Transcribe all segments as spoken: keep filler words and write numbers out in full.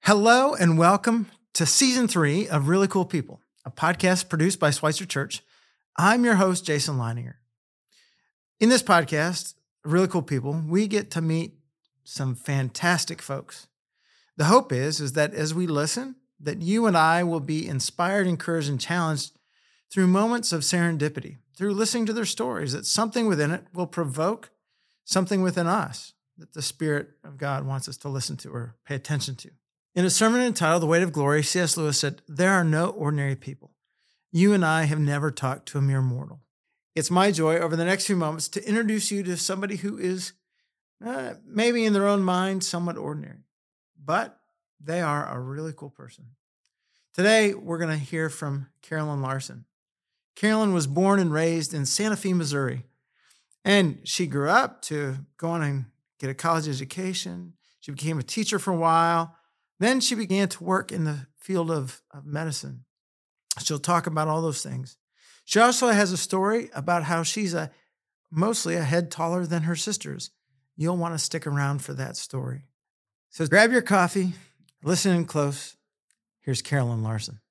Hello and welcome to season three of Really Cool People, a podcast produced by Schweitzer Church. I'm your host, Jason Leininger. In this podcast, Really Cool People, we get to meet some fantastic folks. The hope is, is that as we listen, that you and I will be inspired, encouraged, and challenged through moments of serendipity, through listening to their stories, that something within it will provoke something within us that the Spirit of God wants us to listen to or pay attention to. In a sermon entitled The Weight of Glory, C S Lewis said, "There are no ordinary people. You and I have never talked to a mere mortal." It's my joy over the next few moments to introduce you to somebody who is uh, maybe in their own mind somewhat ordinary, but they are a really cool person. Today, we're going to hear from Carolyn Larson. Carolyn was born and raised in Santa Fe, Missouri, and she grew up to go on and get a college education. She became a teacher for a while. Then she began to work in the field of, of medicine. She'll talk about all those things. She also has a story about how she's a mostly a head taller than her sisters. You'll want to stick around for that story. So grab your coffee, listen in close. Here's Carolyn Larson.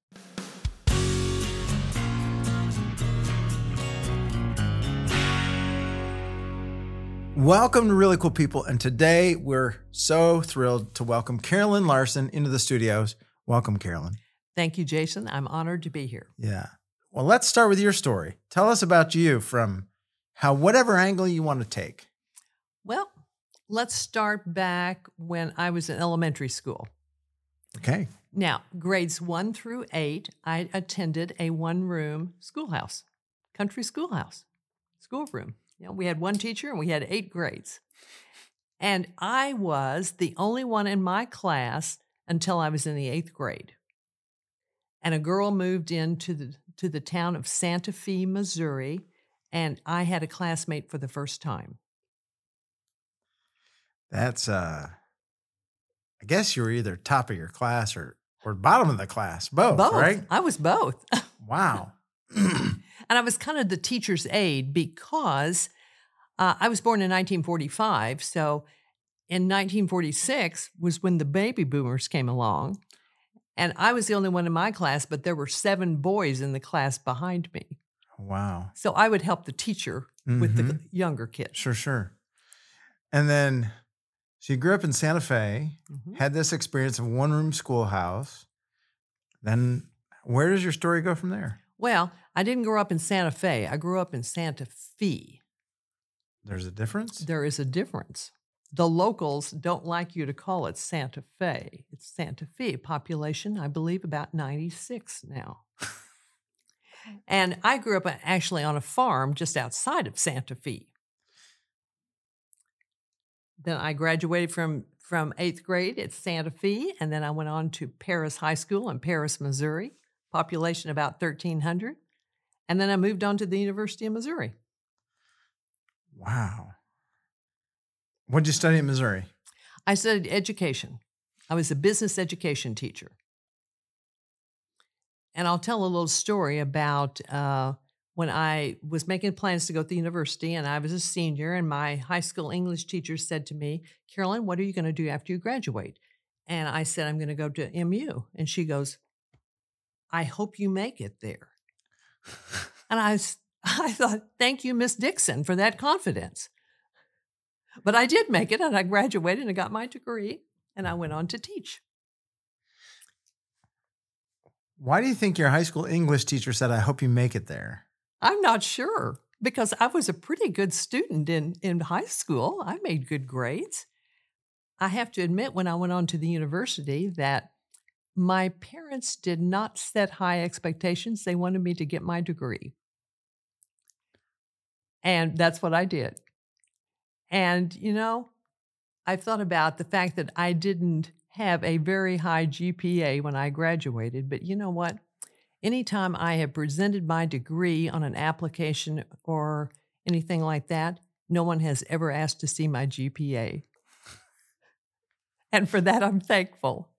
Welcome to Really Cool People, and today we're so thrilled to welcome Carolyn Larson into the studios. Welcome, Carolyn. Thank you, Jason. I'm honored to be here. Yeah. Well, let's start with your story. Tell us about you from how whatever angle you want to take. Well, let's start back when I was in elementary school. Okay. Now, grades one through eight, I attended a one-room schoolhouse, country schoolhouse, schoolroom. You know, we had one teacher and we had eight grades. And I was the only one in my class until I was in the eighth grade. And a girl moved into the to the town of Santa Fe, Missouri, and I had a classmate for the first time. That's, uh, I guess you were either top of your class or, or bottom of the class, both, both. right? I was both. Wow. And I was kind of the teacher's aide because uh, I was born in nineteen forty-five. So in nineteen forty-six was when the baby boomers came along. And I was the only one in my class, but there were seven boys in the class behind me. Wow. So I would help the teacher mm-hmm. with the younger kids. Sure, sure. And then, so you grew up in Santa Fe, mm-hmm. had this experience of one-room schoolhouse. Then where does your story go from there? Well, I didn't grow up in Santa Fe. I grew up in Santa Fe. There's a difference? There is a difference. The locals don't like you to call it Santa Fe. It's Santa Fe. Population, I believe, about ninety-six now. And I grew up actually on a farm just outside of Santa Fe. Then I graduated from, from eighth grade at Santa Fe, and then I went on to Paris High School in Paris, Missouri. Population about thirteen hundred. And then I moved on to the University of Missouri. Wow. What did you study in Missouri? I studied education. I was a business education teacher. And I'll tell a little story about uh, when I was making plans to go to the university and I was a senior and my high school English teacher said to me, "Carolyn, what are you going to do after you graduate?" And I said, "I'm going to go to M U." And she goes, "I hope you make it there." And I, I thought, thank you, Miss Dixon, for that confidence. But I did make it, and I graduated and I got my degree, and I went on to teach. Why do you think your high school English teacher said, "I hope you make it there"? I'm not sure, because I was a pretty good student in, in high school. I made good grades. I have to admit, when I went on to the university, that my parents did not set high expectations. They wanted me to get my degree. And that's what I did. And, you know, I've thought about the fact that I didn't have a very high G P A when I graduated. But you know what? Anytime I have presented my degree on an application or anything like that, no one has ever asked to see my G P A. And for that, I'm thankful.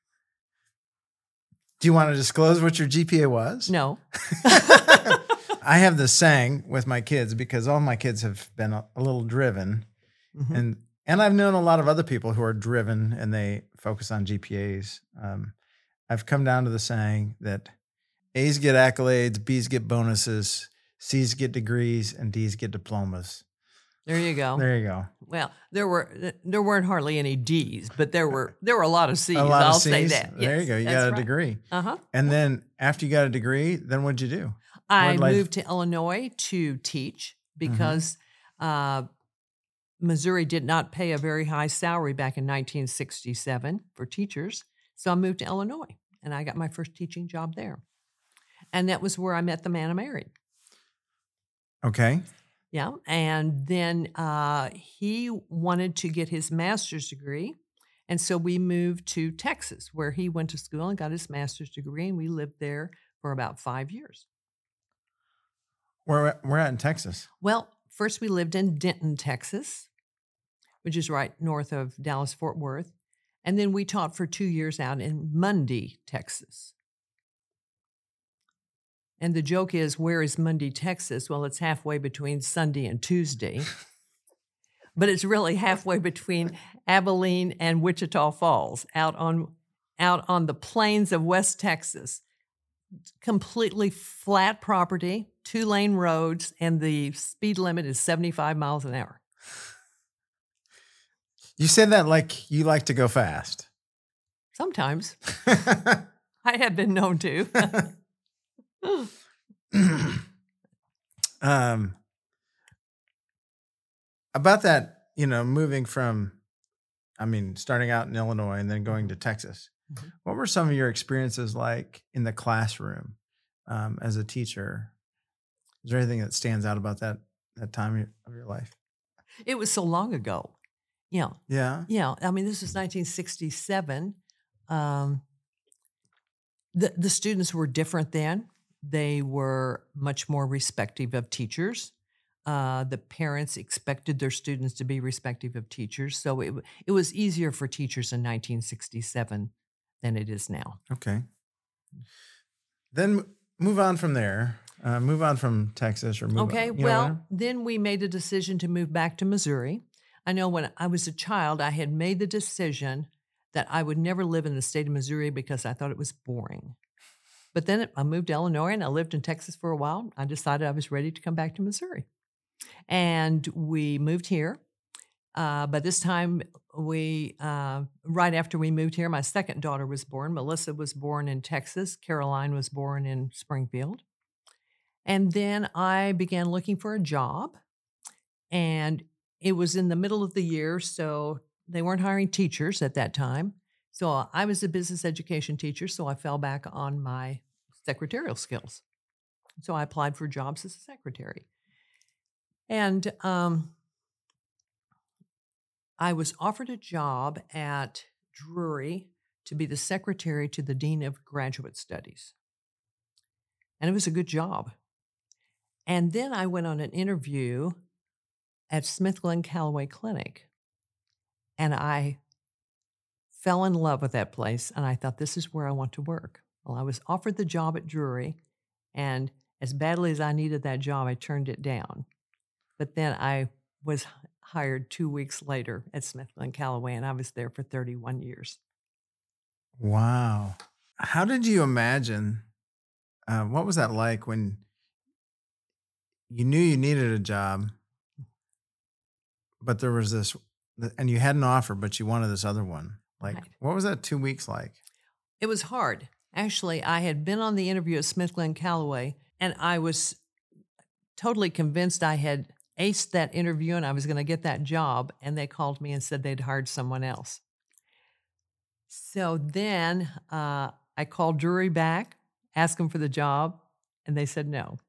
Do you want to disclose what your G P A was? No. I have this saying with my kids because all my kids have been a, a little driven. Mm-hmm. And And I've known a lot of other people who are driven and they focus on G P As. Um, I've come down to the saying that A's get accolades, B's get bonuses, C's get degrees, and D's get diplomas. There you go. There you go. Well, there were there weren't hardly any D's, but there were there were a lot of C's. A lot I'll of C's. say that. There Yes, you go. You that's got a right. degree. Uh-huh. And then after you got a degree, then what'd you do? I What'd life- moved to Illinois to teach because uh, Missouri did not pay a very high salary back in nineteen sixty-seven for teachers. So I moved to Illinois, and I got my first teaching job there. And that was where I met the man I married. Okay. Yeah. And then uh, he wanted to get his master's degree. And so we moved to Texas, where he went to school and got his master's degree. And we lived there for about five years. Where we're at in Texas. Well, first we lived in Denton, Texas, which is right north of Dallas-Fort Worth. And then we taught for two years out in Mundy, Texas. And the joke is, where is Mundy, Texas? Well, it's halfway between Sunday and Tuesday. But it's really halfway between Abilene and Wichita Falls, out on out on the plains of West Texas. Completely flat property, two-lane roads, and the speed limit is seventy-five miles an hour. You said that like you like to go fast. Sometimes. I have been known to. um, about that, you know, moving from, I mean, starting out in Illinois and then going to Texas. Mm-hmm. What were some of your experiences like in the classroom um, as a teacher? Is there anything that stands out about that that time of your life? It was so long ago. Yeah. Yeah. Yeah. I mean, this was nineteen sixty-seven. Um, the the students were different then. They were much more respective of teachers. Uh, the parents expected their students to be respective of teachers. So it it was easier for teachers in nineteen sixty-seven than it is now. Okay. Then move on from there. Uh, move on from Texas or move Okay. on. You Well, know then we made a decision to move back to Missouri. I know when I was a child, I had made the decision that I would never live in the state of Missouri because I thought it was boring. But then I moved to Illinois and I lived in Texas for a while. I decided I was ready to come back to Missouri. And we moved here. Uh, by this time, we uh, right after we moved here, my second daughter was born. Melissa was born in Texas. Caroline was born in Springfield. And then I began looking for a job. And it was in the middle of the year, so they weren't hiring teachers at that time. So I was a business education teacher, so I fell back on my secretarial skills. So I applied for jobs as a secretary. And um, I was offered a job at Drury to be the secretary to the Dean of Graduate Studies. And it was a good job. And then I went on an interview at Smith Glenn Callaway Clinic. And I fell in love with that place, and I thought, this is where I want to work. Well, I was offered the job at Drury, and as badly as I needed that job, I turned it down. But then I was hired two weeks later at Smith Glenn Callaway, and I was there for thirty-one years. Wow. How did you imagine, uh, what was that like when you knew you needed a job, but there was this, and you had an offer, but you wanted this other one? Like, Right. What was that two weeks like? It was hard. Actually, I had been on the interview at Smith Glenn Callaway, and I was totally convinced I had aced that interview and I was going to get that job. And they called me and said they'd hired someone else. So then uh, I called Drury back, asked them for the job, and they said no.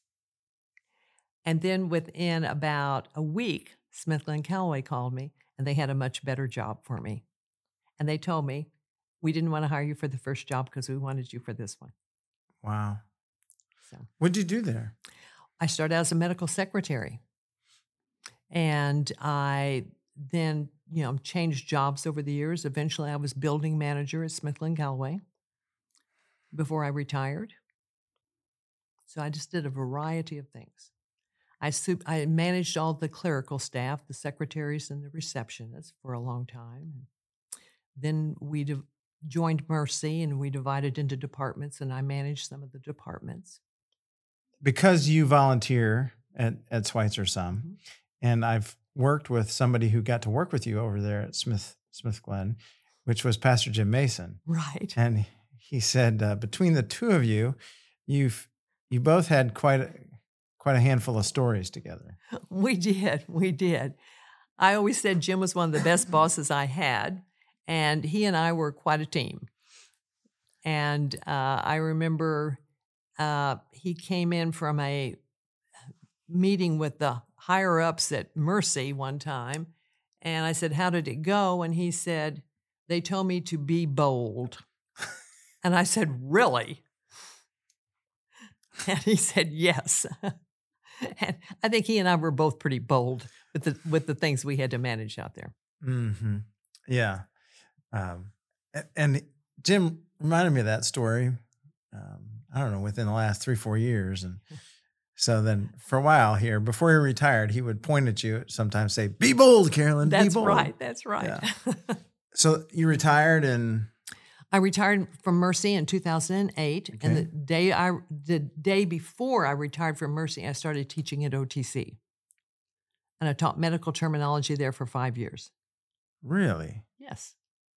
And then within about a week, Smith Glenn Callaway called me, and they had a much better job for me. And they told me, we didn't want to hire you for the first job because we wanted you for this one. Wow. So What did you do there? I started as a medical secretary. And I then, you know, changed jobs over the years. Eventually, I was building manager at Smith Glenn Callaway before I retired. So I just did a variety of things. I sup- I managed all the clerical staff, the secretaries and the receptionists for a long time. Then we div- joined Mercy and we divided into departments, and I managed some of the departments. Because you volunteer at, at Schweitzer some, Mhm. and I've worked with somebody who got to work with you over there at Smith Smith Glen, which was Pastor Jim Mason. Right. And he said, uh, between the two of you, you've you both had quite a, quite a handful of stories together. We did. We did. I always said Jim was one of the best bosses I had, and he and I were quite a team. And uh, I remember uh, he came in from a meeting with the higher ups at Mercy one time, and I said, "How did it go?" And he said, "They told me to be bold." And I said, "Really?" And he said, "Yes." And I think he and I were both pretty bold with the with the things we had to manage out there. Mm-hmm. Yeah. Um, a- and Jim reminded me of that story, um, I don't know, within the last three, four years. And so then for a while here, before he retired, he would point at you, sometimes say, "Be bold, Carolyn, be That's bold." right. That's right. Yeah. So you retired and I retired from Mercy in two thousand eight, Okay. and the day I the day before I retired from Mercy, I started teaching at O T C, and I taught medical terminology there for five years. really, Yes.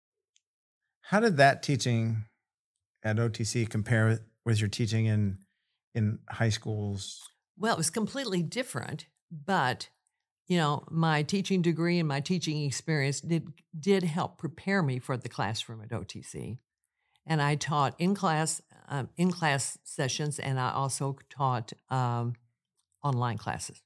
how did that teaching at O T C compare with, with your teaching in in high schools? Well, it was completely different, but you know, my teaching degree and my teaching experience did did help prepare me for the classroom at O T C. And I taught in class um, in class sessions, and I also taught um, online classes.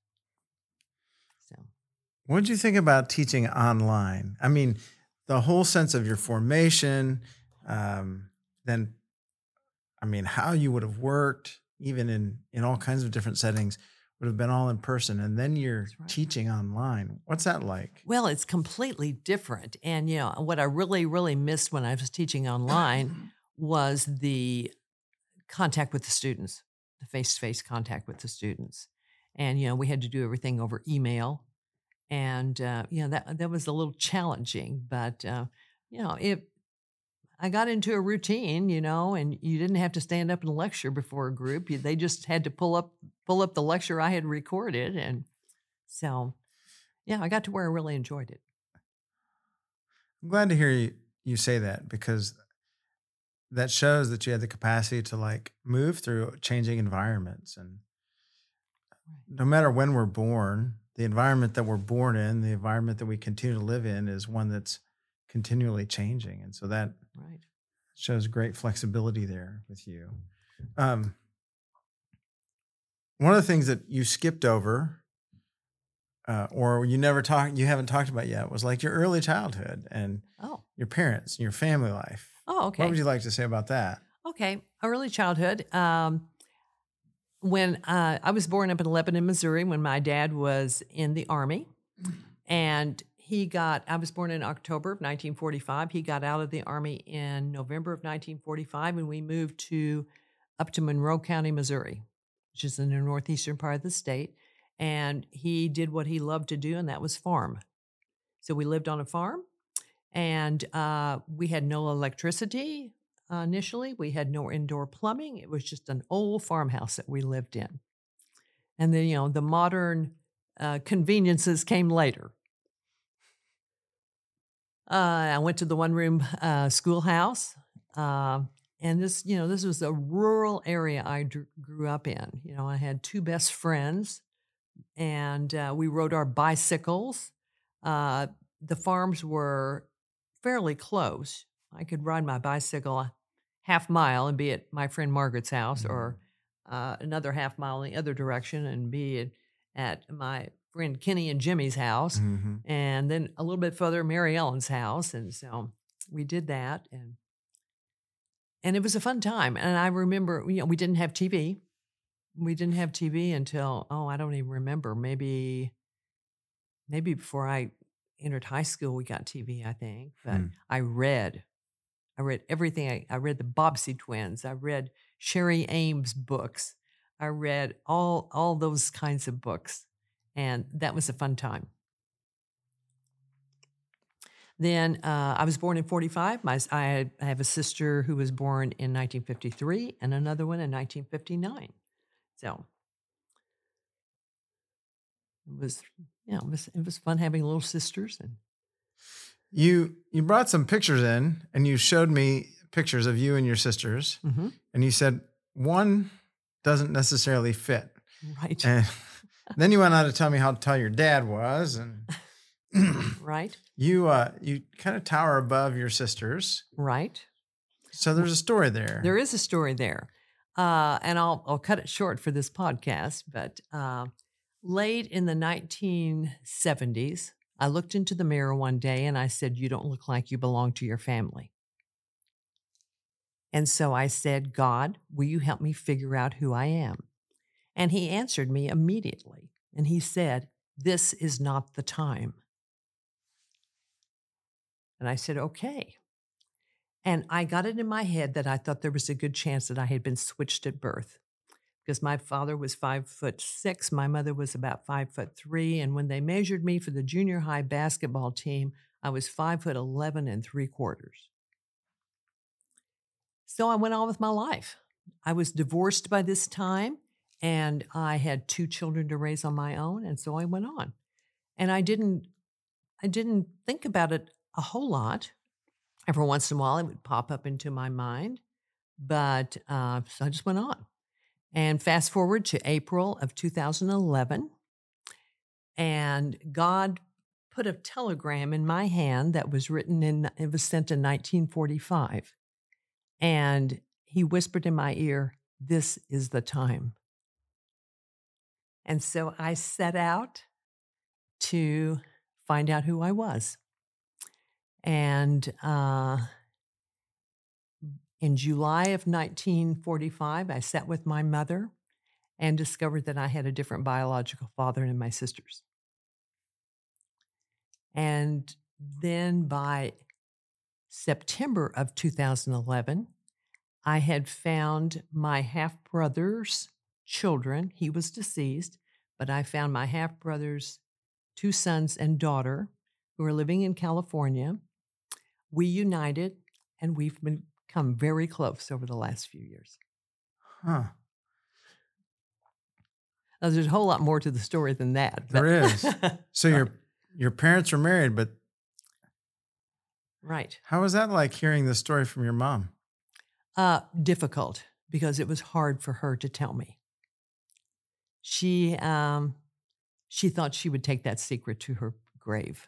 So What did you think about teaching online? I mean, the whole sense of your formation, um, then, I mean, how you would have worked, even in in all kinds of different settings, would have been all in person, and then you're That's right. teaching online. What's that like? Well, it's completely different. And, you know, what I really, really missed when I was teaching online was the contact with the students, the face to face contact with the students. And, you know, we had to do everything over email. And, uh, you know, that, that was a little challenging. But, uh, you know, it, I got into a routine, you know, and you didn't have to stand up and lecture before a group. You, they just had to pull up, pull up the lecture I had recorded. And so, yeah, I got to where I really enjoyed it. I'm glad to hear you, you say that, because that shows that you had the capacity to like move through changing environments. And no matter when we're born, the environment that we're born in, the environment that we continue to live in, is one that's continually changing. And so that Right. shows great flexibility there with you. Um, one of the things that you skipped over, uh, or you never talked, you haven't talked about yet, was like your early childhood and Oh. your parents and your family life. Oh, okay. What would you like to say about that? Okay. Early childhood. Um, when uh, I was born up in Lebanon, Missouri, when my dad was in the Army, and he got, I was born in October of nineteen forty-five. He got out of the Army in November of nineteen forty-five, and we moved to up to Monroe County, Missouri, which is in the northeastern part of the state. And he did what he loved to do, and that was farm. So we lived on a farm, and uh, we had no electricity uh, initially. We had no indoor plumbing. It was just an old farmhouse that we lived in. And then, you know, the modern uh, conveniences came later. Uh, I went to the one room uh, schoolhouse. Uh, and this, you know, this was a rural area I dr- grew up in. You know, I had two best friends, and uh, we rode our bicycles. Uh, the farms were fairly close. I could ride my bicycle a half mile and be at my friend Margaret's house, or uh, another half mile in the other direction and be at, at my friend Kenny and Jimmy's house, Mm-hmm. and then a little bit further, Mary Ellen's house. And so we did that, and and it was a fun time. And I remember, you know, we didn't have T V. We didn't have T V until, oh, I don't even remember, maybe maybe before I entered high school, we got T V, I think. But Hmm. I read. I read everything. I, I read the Bobbsey twins. I read Sherry Ames books. I read all all those kinds of books, and that was a fun time. Then uh, I was born in forty-five. My, I, had, I have a sister who was born in nineteen fifty-three and another one in nineteen fifty-nine. So it was, you know, it was, it was fun having little sisters. And You you brought some pictures in, and you showed me pictures of you and your sisters, mm-hmm. and you said one doesn't necessarily fit. Right. And then you went on to tell me how tall your dad was, and right. You uh you kind of tower above your sisters. Right. So there's a story there. There is a story there. Uh, and I'll I'll cut it short for this podcast, but uh, late in the nineteen seventies, I looked into the mirror one day and I said, "You don't look like you belong to your family." And so I said, "God, will you help me figure out who I am?" And he answered me immediately. And he said, "This is not the time." And I said, "Okay." And I got it in my head that I thought there was a good chance that I had been switched at birth, because my father was five foot six, my mother was about five foot three, and when they measured me for the junior high basketball team, I was five foot eleven and three quarters. So I went on with my life. I was divorced by this time, and I had two children to raise on my own, and so I went on. And I didn't, I didn't think about it a whole lot. Every once in a while, it would pop up into my mind, but uh, so I just went on. And fast forward to April of two thousand eleven, and God put a telegram in my hand that was written in, it was sent in nineteen forty-five. And he whispered in my ear, "This is the time." And so I set out to find out who I was. And uh, in July of nineteen forty-five, I sat with my mother and discovered that I had a different biological father than my sisters. And then by September of two thousand eleven, I had found my half-brother's children. He was deceased, but I found my half-brother's two sons and daughter who are living in California. We united, and we've become very close over the last few years. Huh. Now, there's a whole lot more to the story than that. There is. So your your parents were married, but right. How was that like, hearing the story from your mom? Uh, difficult, because it was hard for her to tell me. She um, she thought she would take that secret to her grave.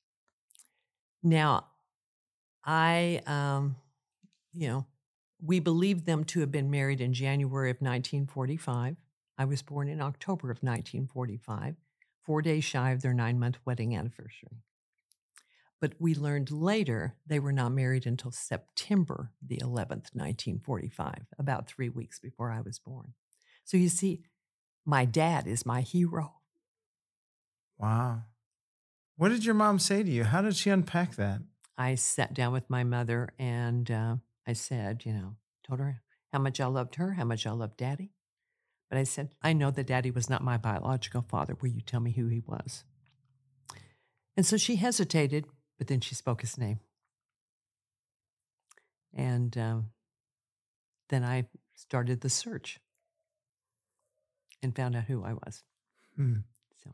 Now, I, um, you know, we believed them to have been married in January of nineteen forty-five. I was born in October of nineteen forty-five, four days shy of their nine-month wedding anniversary. But we learned later they were not married until September the eleventh, nineteen forty-five, about three weeks before I was born. So you see, my dad is my hero. Wow. What did your mom say to you? How did she unpack that? I sat down with my mother and uh, I said, you know, told her how much I loved her, how much I loved Daddy. But I said, "I know that Daddy was not my biological father. Will you tell me who he was?" And so she hesitated, but then she spoke his name. And um, then I started the search and found out who I was. Hmm. So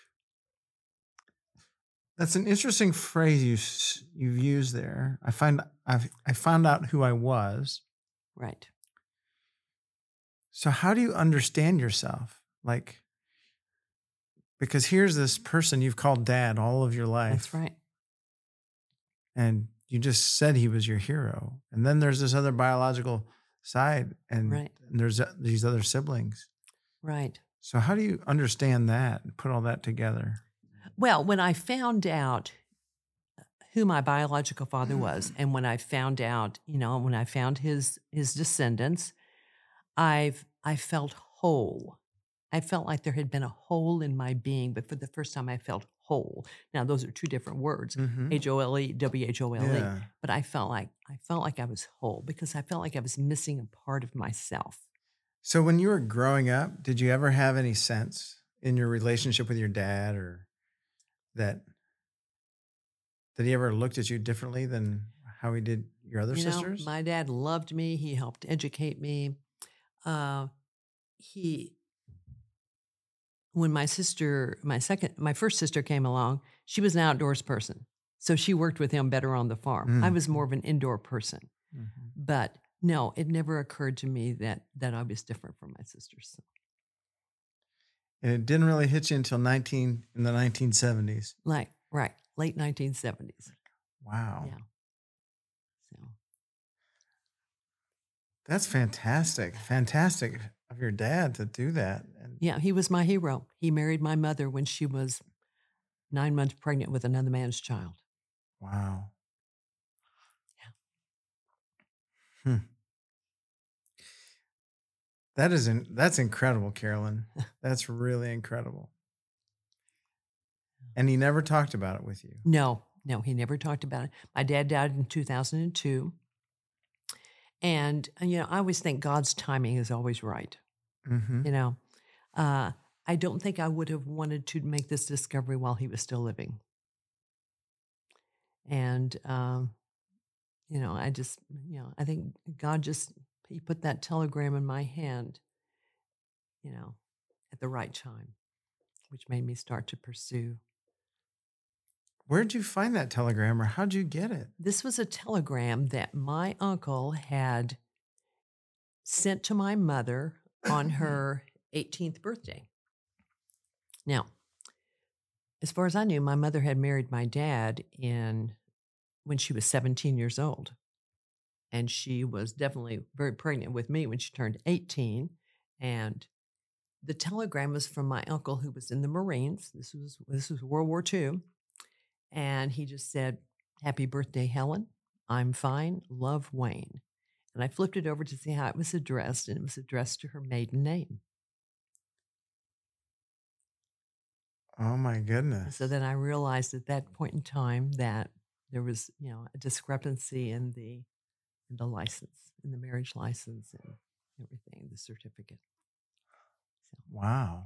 that's an interesting phrase you you've used there. I find I've, I found out who I was. Right. So how do you understand yourself? Like, because here's this person you've called dad all of your life. That's right. And you just said he was your hero. And then there's this other biological side, and, right. and there's these other siblings. Right. So how do you understand that and put all that together? Well, when I found out who my biological father was, and when I found out, you know, when I found his his descendants, I've I felt whole. I felt like there had been a hole in my being, but for the first time I felt whole. Now, those are two different words, Mm-hmm. H O L E, W H O L E. Yeah. But I felt like I felt like I was whole because I felt like I was missing a part of myself. So when you were growing up, did you ever have any sense in your relationship with your dad or that that he ever looked at you differently than how he did your other You know, sisters? my dad loved me. He helped educate me. Uh, he, when my sister, my second, my first sister came along, she was an outdoors person. So she worked with him better on the farm. I Mm. was more of an indoor person. Mhm. But no, it never occurred to me that that I was different from my sisters. So, And it didn't really hit you until nineteen in the nineteen seventies. like, right, late nineteen seventies. Wow. Yeah. So, That's fantastic. Fantastic of your dad to do that. And yeah, he was my hero. He married my mother when she was nine months pregnant with another man's child. wow. Hmm. That is in, that's incredible, Carolyn. That's really incredible. And he never talked about it with you. No, no, he never talked about it. My dad died in two thousand two. And, and, you know, I always think God's timing is always right. Hmm. You know, uh, I don't think I would have wanted to make this discovery while he was still living. And, um, you know, I just, you know, I think God just, he put that telegram in my hand, you know, at the right time, which made me start to pursue. Where'd you find that telegram or how'd you get it? This was a telegram that my uncle had sent to my mother on her eighteenth birthday. Now, as far as I knew, my mother had married my dad in when she was seventeen years old. And she was definitely very pregnant with me when she turned eighteen. And the telegram was from my uncle who was in the Marines. This was this was World War Two. And he just said, "Happy birthday, Helen. I'm fine. Love, Wayne." And I flipped it over to see how it was addressed, and it was addressed to her maiden name. Oh my And goodness. so then I realized at that point in time that there was, you know, a discrepancy in the in the license, in the marriage license and everything, the certificate. So Wow.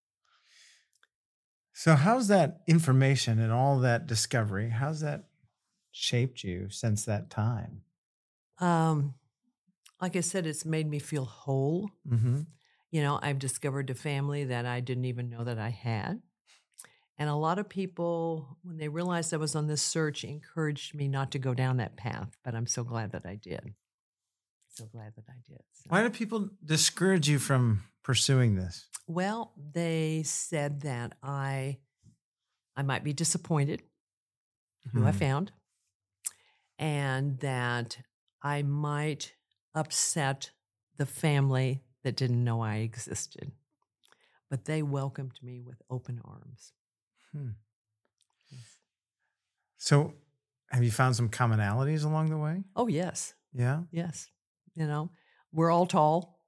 So how's that information and all that discovery, how's that shaped you since that time? um like I said, it's made me feel whole. Hmm. You know, I've discovered a family that I didn't even know that I had. And a lot of people, when they realized I was on this search, encouraged me not to go down that path. But I'm so glad that I did. So glad that I did. So. Why do people discourage you from pursuing this? Well, they said that I I might be disappointed in who I Hmm. found, and that I might upset the family that didn't know I existed. But they welcomed me with open arms. Hmm. Yes. So have you found some commonalities along the way? Oh, yes. Yeah. Yes. You know, we're all tall.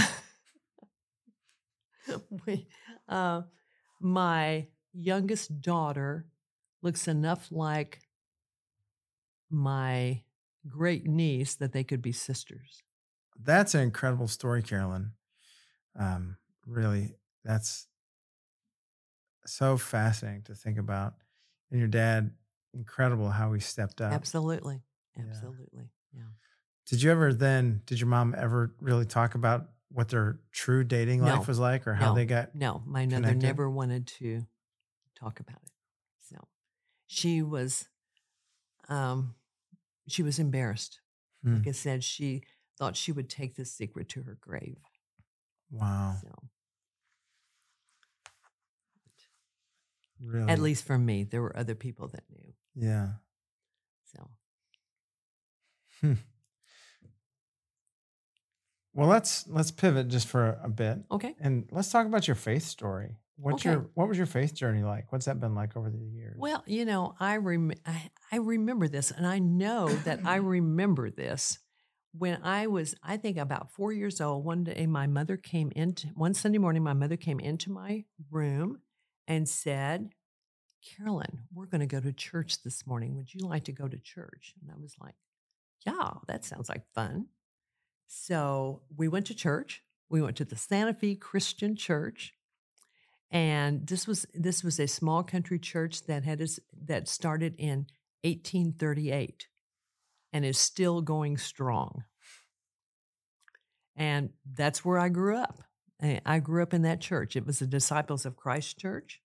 we, uh, my youngest daughter looks enough like my great niece that they could be sisters. That's an incredible story, Carolyn. Um, really, that's so fascinating to think about. And your dad, incredible how he stepped up. Absolutely. Yeah. Absolutely. Yeah. Did you ever then, did your mom ever really talk about what their true dating No. life was like or how No. they got No. My mother connected? never wanted to talk about it. So she was, um, she was embarrassed. Hmm. Like I said, she thought she would take this secret to her grave. Wow. So Really? at least for me, there were other people that knew. Yeah. So Hmm. Well, let's let's pivot just for a bit. okay. And let's talk about your faith story. What's Okay. your what was your faith journey like? What's that been like over the years? Well, you know, I, rem- I I remember this, and I know that I remember this when I was, I think, about four years old. One day, my mother came into one Sunday morning. My mother came into my room and said, "Carolyn, we're going to go to church this morning. Would you like to go to church?" And I was like, "Yeah, that sounds like fun." So we went to church, We went to the Santa Fe Christian Church, and this was this was a small country church that had its, that started in eighteen thirty-eight and is still going strong. And that's where I grew up. I I grew up in that church. It was the Disciples of Christ Church.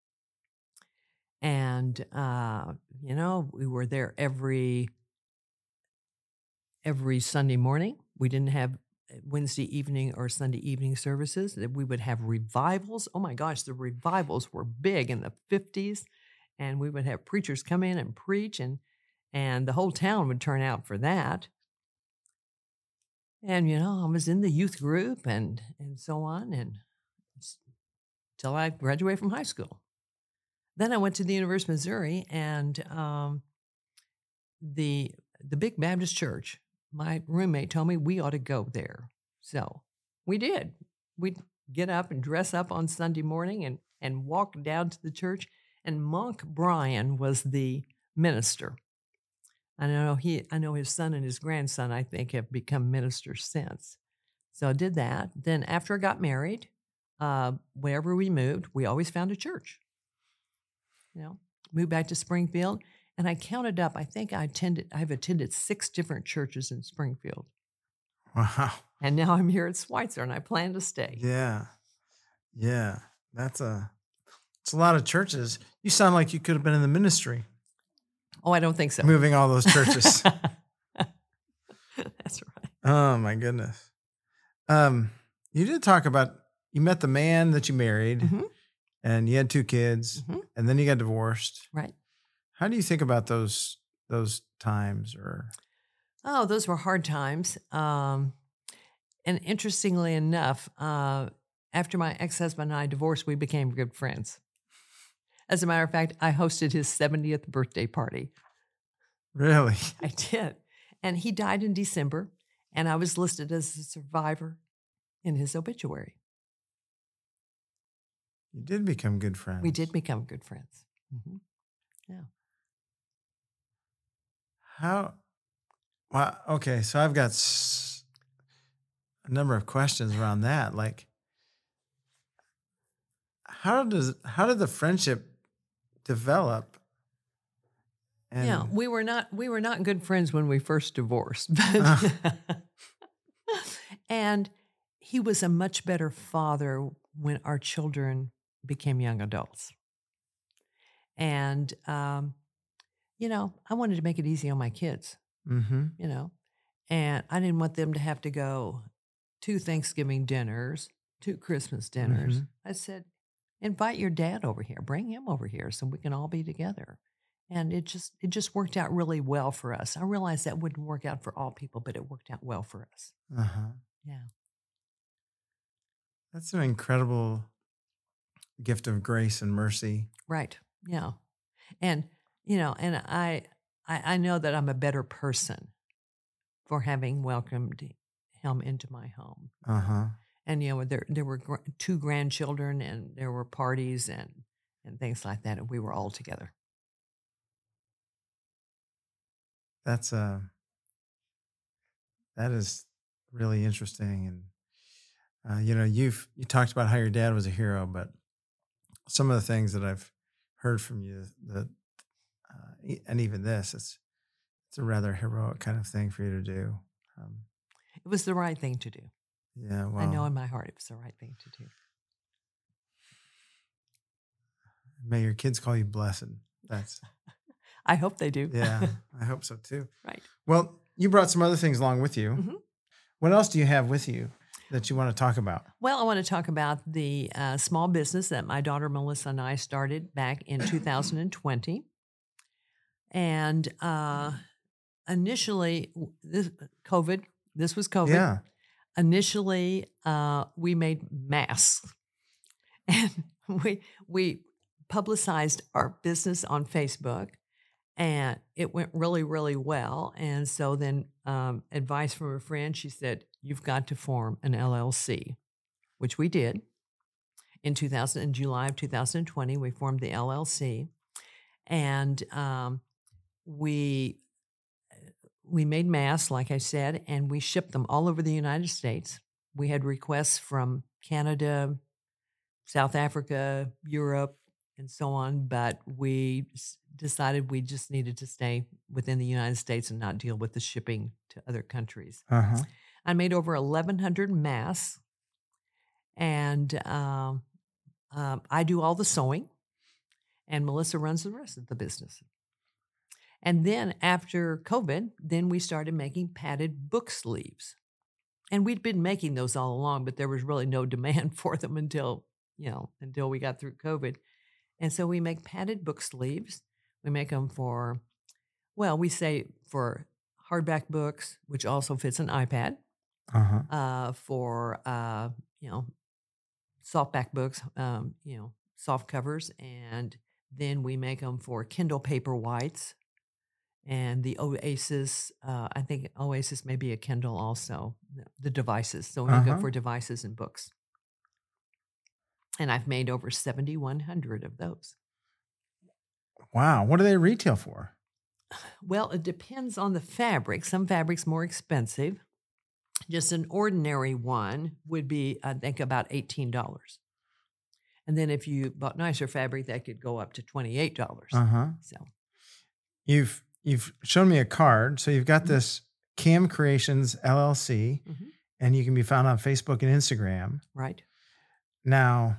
And, uh, you know, we were there every every Sunday morning. We didn't have Wednesday evening or Sunday evening services. That We would have revivals. Oh my gosh, the revivals were big in the fifties. And we would have preachers come in and preach, and and the whole town would turn out for that. And, you know, I was in the youth group and and so on, and till I graduated from high school. Then I went to the University of Missouri, and um, the the big Baptist church, my roommate told me we ought to go there. So we did. We'd get up and dress up on Sunday morning and, and walk down to the church, and Monk Bryan was the minister. I know he I know his son and his grandson, I think, have become ministers since. So I did that. Then after I got married, uh, wherever we moved, we always found a church. You know, moved back to Springfield, and I counted up. I think I attended. I've attended six different churches in Springfield. Wow. And now I'm here at Schweitzer, and I plan to stay. Yeah. Yeah. That's a, it's a lot of churches. You sound like you could have been in the ministry. Oh, I don't think so. Moving all those churches. That's right. Oh my goodness. Um, you did talk about, you met the man that you married. Mm-hmm. And you had two kids, Mm-hmm. and then you got divorced. Right. How do you think about those those times? Or Oh, those were hard times. Um, and interestingly enough, uh, after my ex-husband and I divorced, we became good friends. As a matter of fact, I hosted his seventieth birthday party. really? I did. And he died in December, and I was listed as a survivor in his obituary. You did become good friends. We did become good friends. Mm-hmm. Yeah. How? Well, okay. So I've got s- a number of questions around that. Like, how does how did the friendship develop? And Yeah, we were not we were not good friends when we first divorced. Uh. And he was a much better father when our children became young adults. And um, you know, I wanted to make it easy on my kids, Mm-hmm. you know. And I didn't want them to have to go two Thanksgiving dinners, two Christmas dinners. Mhm. I said, invite your dad over here, bring him over here so we can all be together. And it just it just worked out really well for us. I realized that wouldn't work out for all people, but it worked out well for us. Uh-huh. Yeah. That's an incredible gift of grace and mercy. Right. Yeah. And, you know, and I I, I know that I'm a better person for having welcomed him into my home. Uh-huh. And, you know, there there were gr- two grandchildren, and there were parties and and things like that, and we were all together. That's uh that is really interesting. And uh, you know, you've you talked about how your dad was a hero, but some of the things that I've heard from you that uh, e- and even this, it's it's a rather heroic kind of thing for you to do. Um, It was the right thing to do. yeah, well, I know in my heart it was the right thing to do. may your kids call you blessed. That's I hope they do. yeah, I hope so too. Right. Well, you brought some other things along with you. Mhm. What else do you have with you that you want to talk about? Well, I want to talk about the uh, small business that my daughter Melissa and I started back in two thousand twenty. And uh, initially, w- this COVID, this was COVID. Yeah. Initially, uh, we made masks, and we we publicized our business on Facebook, and it went really, really well. And so then, um, advice from a friend, she said, "You've got to form an L L C," which we did in two thousand. In July of two thousand twenty, we formed the L L C, and um, we we made masks, like I said, and we shipped them all over the United States. we had requests from Canada, South Africa, Europe, and so on, but we s- decided we just needed to stay within the United States and not deal with the shipping to other countries. Uh-huh. I made over eleven hundred masks, and um, um, I do all the sewing, and Melissa runs the rest of the business. And then after COVID, then we started making padded book sleeves. And we'd been making those all along, but there was really no demand for them until, you know, until we got through COVID. And so we make padded book sleeves. We make them for, well, we say for hardback books, which also fits an iPad, Uh-huh. uh, for, uh, you know, softback books, um, you know, soft covers. And then we make them for Kindle Paperwhites and the Oasis. Uh, I think Oasis may be a Kindle also, the- the devices. So we make Uh-huh. them for devices and books. And I've made over seventy-one hundred of those. Wow. What do they retail for? Well, it depends on the fabric. Some fabric's more expensive. Just an ordinary one would be, I think, about eighteen dollars. And then if you bought nicer fabric, that could go up to twenty-eight dollars. Uh-huh. So, You've you've shown me a card. So you've got Mhm. this Cam Creations L L C, mhm, and you can be found on Facebook and Instagram. right. Now,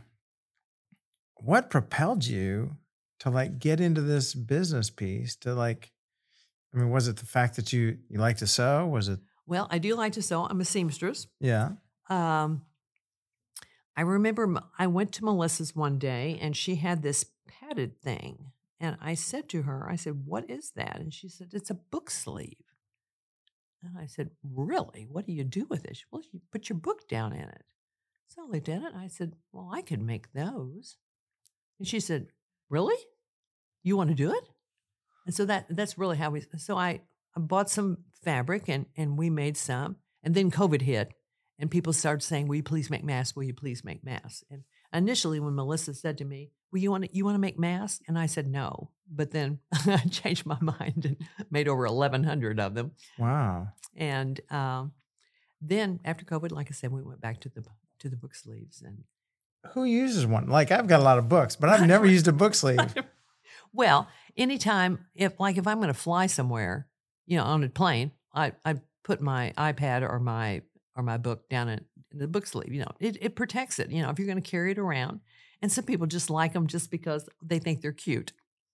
what propelled you to like get into this business piece? To like, I mean, was it the fact that you you like to sew? Was it Well, I do like to sew. I'm a seamstress. yeah? Um, I remember M- I went to Melissa's one day and she had this padded thing. And I said to her, I said, "What is that?" And she said, "It's a book sleeve." And I said, "Really? What do you do with it?" She, "Well, you put your book down in it." So I looked at it and I said, "Well, I could make those." And she said, "Really? You want to do it?" And so that that's really how we so I, I bought some fabric and and we made some. And then COVID hit and people started saying, "Will you please make masks? Will you please make masks?" And initially when Melissa said to me, "Well, you want to, you want to make masks?" And I said no. But then I changed my mind and made over eleven hundred of them. Wow. And um, then after COVID, like I said, we went back to the to the book sleeves. And Who uses one? Like I've got a lot of books, but I've never used a book sleeve. well, anytime if like if I'm going to fly somewhere, you know, on a plane, I I put my iPad or my or my book down in, in the book sleeve. You know, it it protects it. You know, if you're going to carry it around, and some people just like them just because they think they're cute.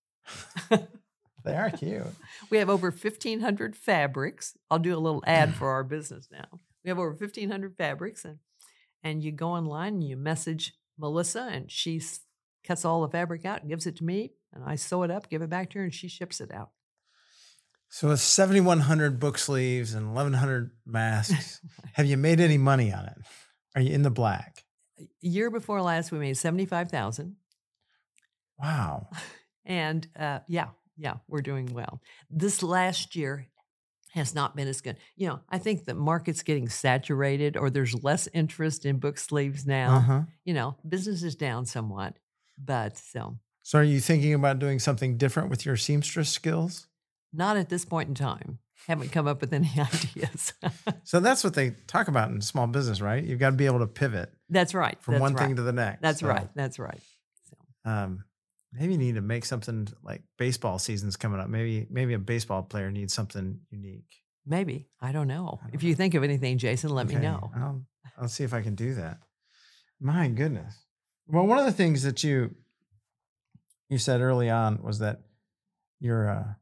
They are cute. We have over fifteen hundred fabrics. I'll do a little ad for our business now. We have over fifteen hundred fabrics, and and you go online and you message Melissa, and she s- cuts all the fabric out and gives it to me, and I sew it up, give it back to her, and she ships it out. So it's seventy-one hundred book sleeves and eleven hundred masks. Have you made any money on it? Are you in the black? Year before last, we made seventy-five thousand, Wow. and uh, yeah, yeah, we're doing well. This last year has not been as good. You know, I think the market's getting saturated, or there's less interest in book sleeves now. Uh-huh. You know, business is down somewhat, but so So are you thinking about doing something different with your seamstress skills? not at this point in time. Haven't come up with any ideas. So that's what they talk about in small business, right? You've got to be able to pivot That's right. from that's one right. thing to the next. That's So, right. That's right. So Um, maybe you need to make something like baseball season's coming up. Maybe maybe a baseball player needs something unique. maybe I don't know. I don't If you think of anything, Jason, let me Okay, know. I'll, I'll see if I can do that. My goodness. Well, one of the things that you you said early on was that you're uh,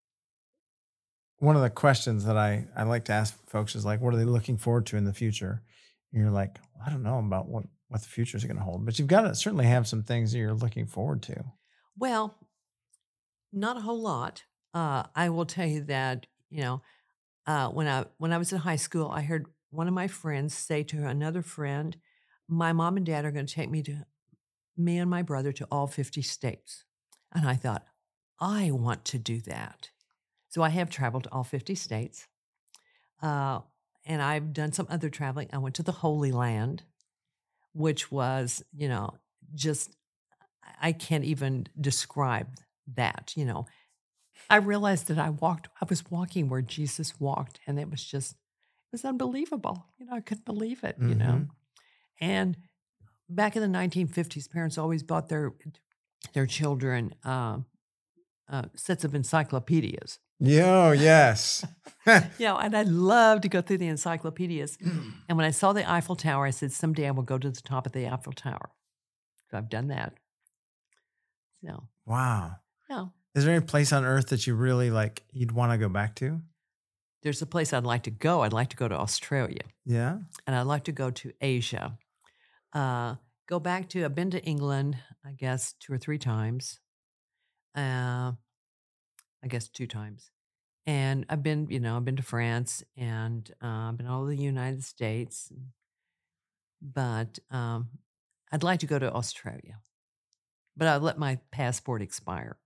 one of the questions that I, I like to ask folks is like, what are they looking forward to in the future? And you're like, I don't know about what, what the future is going to hold, but you've got to certainly have some things that you're looking forward to. Well, not a whole lot. Uh, I will tell you that you know uh, when I when I was in high school, I heard one of my friends say to another friend, "My mom and dad are going to take me to me and my brother to all fifty states," and I thought, I want to do that. So I have traveled to all fifty states, uh, and I've done some other traveling. I went to the Holy Land, which was, you know, just I can't even describe that. You know, I realized that I walked, I was walking where Jesus walked, and it was just, it was unbelievable. You know, I couldn't believe it, Mm-hmm. you know. And back in the nineteen fifties, parents always bought their their children uh, uh, sets of encyclopedias. Yeah, oh, yes. You know, and I love to go through the encyclopedias. And when I saw the Eiffel Tower, I said, someday I will go to the top of the Eiffel Tower. So I've done that. So, Wow. yeah. Is there any place on earth that you really like, you'd want to go back to? There's a place I'd like to go. I'd like to go to Australia. Yeah. And I'd like to go to Asia. Uh, go back to, I've been to England, I guess, two or three times. Uh, I guess two times. And I've been, you know, I've been to France and uh, I've been all over the United States. But um, I'd like to go to Australia. But I'll let my passport expire.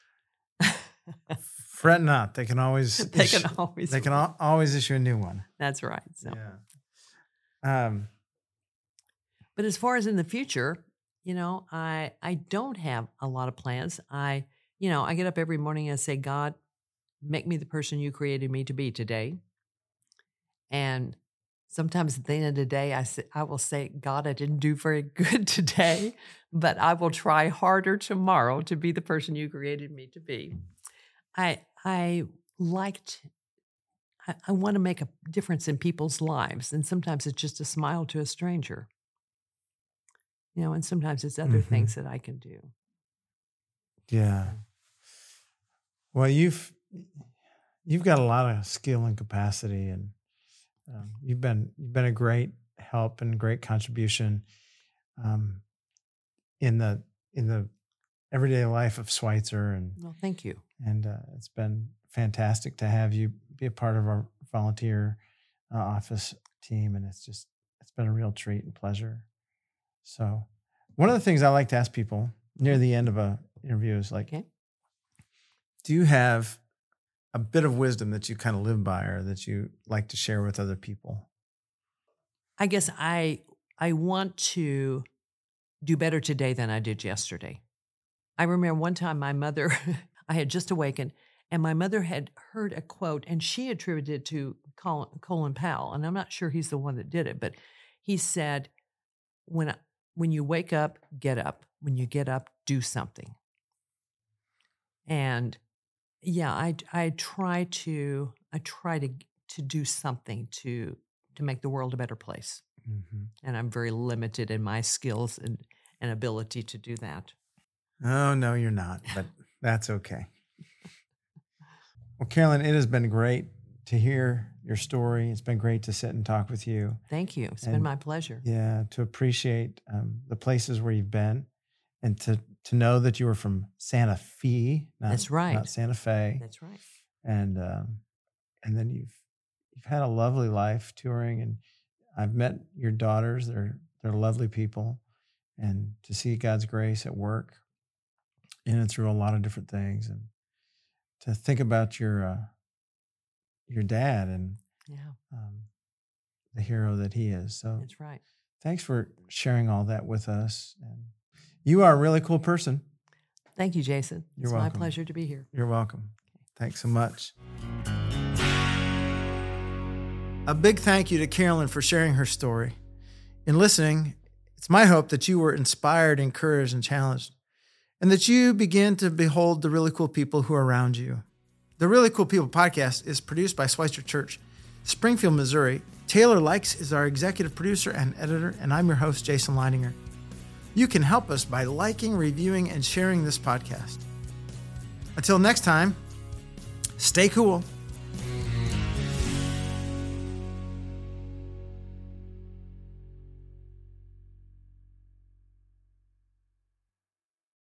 Fret not. They can always They issue, can always. they can al- always issue a new one. That's right. So. Yeah. Um, But as far as in the future, you know, I I don't have a lot of plans. I, you know, I get up every morning and I say, God, make me the person you created me to be today. And sometimes at the end of the day, I say, I will say, God, I didn't do very good today, but I will try harder tomorrow to be the person you created me to be. I I liked. I, I want to make a difference in people's lives, and sometimes it's just a smile to a stranger. You know, and sometimes it's other Mhm. things that I can do. yeah. Well, you've you've got a lot of skill and capacity, and um, you've been you've been a great help and great contribution um, in the in the everyday life of Schweitzer, and Well, thank you. and uh, it's been fantastic to have you be a part of our volunteer uh, office team, and it's just it's been a real treat and pleasure. So, one of the things I like to ask people near the end of a interview is like, Okay. do you have a bit of wisdom that you kind of live by, or that you like to share with other people? I guess I I want to do better today than I did yesterday. I remember one time my mother, I had just awakened, and my mother had heard a quote, and she attributed it to Colin, Colin Powell, and I'm not sure he's the one that did it, but he said, when I, when you wake up, get up. When you get up, do something. And yeah, I I try to I try to to do something to to make the world a better place. Mm-hmm. And I'm very limited in my skills and, and ability to do that. Oh, no, you're not, but that's okay. Well, Carolyn, it has been great to hear your story. It's been great to sit and talk with you. Thank you. It's And- been my pleasure. Yeah, to appreciate um, the places where you've been, and to to know that you were from Santa Fe. Not, That's right. Not Santa Fe. That's right. And um, and then you've you've had a lovely life touring, and I've met your daughters. They're they're lovely people, and to see God's grace at work in and through a lot of different things, and to think about your uh, your dad and Yeah, um, the hero that he is. So that's right. thanks for sharing all that with us. And you are a really cool person. Thank you, Jason. You're it's welcome. my pleasure to be here. You're welcome. Thanks so much. A big thank you to Carolyn for sharing her story. In listening, it's my hope that you were inspired, encouraged, and challenged, and that you begin to behold the really cool people who are around you. The Really Cool People podcast is produced by Schweitzer Church, Springfield, Missouri. Taylor Likes is our executive producer and editor, and I'm your host, Jason Leininger. You can help us by liking, reviewing, and sharing this podcast. Until next time, stay cool.